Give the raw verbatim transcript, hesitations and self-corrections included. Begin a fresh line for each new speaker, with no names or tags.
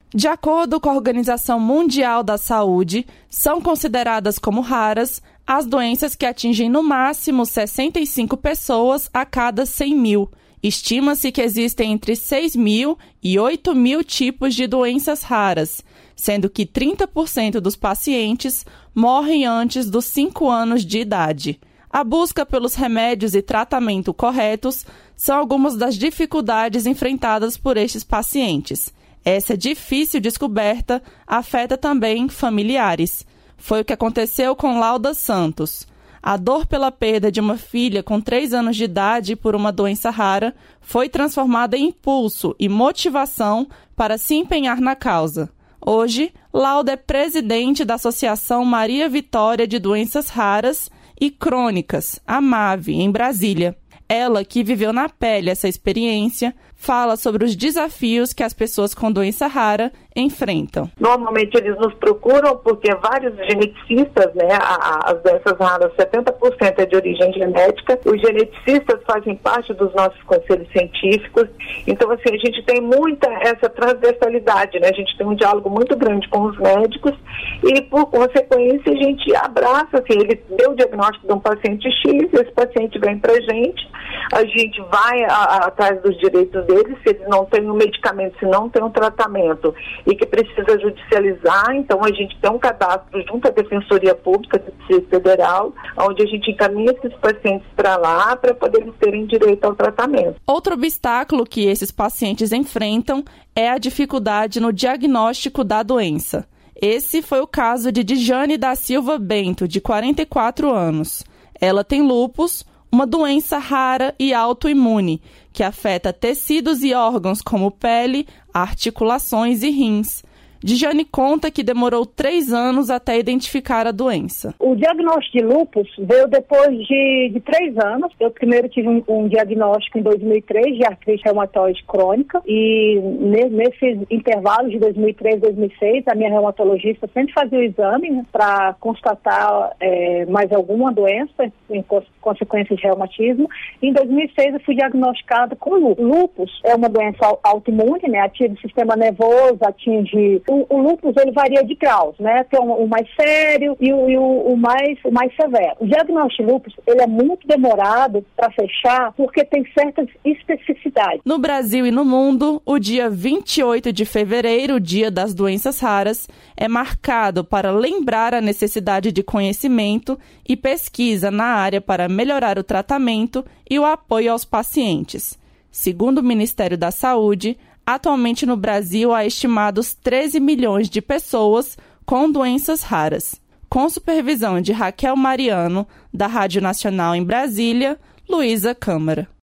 De acordo com a Organização Mundial da Saúde, são consideradas como raras as doenças que atingem no máximo sessenta e cinco pessoas a cada cem mil. Estima-se que existem entre seis mil e oito mil tipos de doenças raras, sendo que trinta por cento dos pacientes morrem antes dos cinco anos de idade. A busca pelos remédios e tratamento corretos são algumas das dificuldades enfrentadas por estes pacientes. Essa difícil descoberta afeta também familiares. Foi o que aconteceu com Lauda Santos. A dor pela perda de uma filha com três anos de idade por uma doença rara foi transformada em impulso e motivação para se empenhar na causa. Hoje, Lauda é presidente da Associação Maria Vitória de Doenças Raras e Crônicas, a MAVE, em Brasília. Ela, que viveu na pele essa experiência, fala sobre os desafios que as pessoas com doença rara enfrentam.
Normalmente eles nos procuram porque vários geneticistas, né, as doenças raras, setenta por cento é de origem genética, os geneticistas fazem parte dos nossos conselhos científicos, então assim, a gente tem muita essa transversalidade, né, a gente tem um diálogo muito grande com os médicos e por consequência a gente abraça, assim, ele deu o diagnóstico de um paciente X, esse paciente vem pra gente, a gente vai a, a, atrás dos direitos deles, se eles não têm um medicamento, se não tem um tratamento e que precisa judicializar, então a gente tem um cadastro junto à Defensoria Pública do Distrito Federal, onde a gente encaminha esses pacientes para lá para poder eles terem direito ao tratamento.
Outro obstáculo que esses pacientes enfrentam é a dificuldade no diagnóstico da doença. Esse foi o caso de Dijane da Silva Bento, de quarenta e quatro anos. Ela tem lúpus, uma doença rara e autoimune, que afeta tecidos e órgãos como pele, articulações e rins. Dijane conta que demorou três anos até identificar a doença.
O diagnóstico de lúpus veio depois de, de três anos. Eu primeiro tive um, um diagnóstico em dois mil e três de artrite reumatoide crônica e nesses intervalos de dois mil e três e dois mil e seis a minha reumatologista sempre fazia o exame, né, para constatar é, mais alguma doença em consequência de reumatismo. Em dois mil e seis eu fui diagnosticada com lúpus. Lúpus é uma doença autoimune, né, atinge o sistema nervoso, atinge O, o lúpus ele varia de graus, né? Tem o, o mais sério e, o, e o, o, mais, o mais severo. O diagnóstico de lúpus ele é muito demorado para fechar porque tem certas especificidades.
No Brasil e no mundo, o dia vinte e oito de fevereiro, o Dia das Doenças Raras, é marcado para lembrar a necessidade de conhecimento e pesquisa na área para melhorar o tratamento e o apoio aos pacientes. Segundo o Ministério da Saúde, atualmente no Brasil há estimados treze milhões de pessoas com doenças raras. Com supervisão de Raquel Mariano, da Rádio Nacional em Brasília, Luísa Câmara.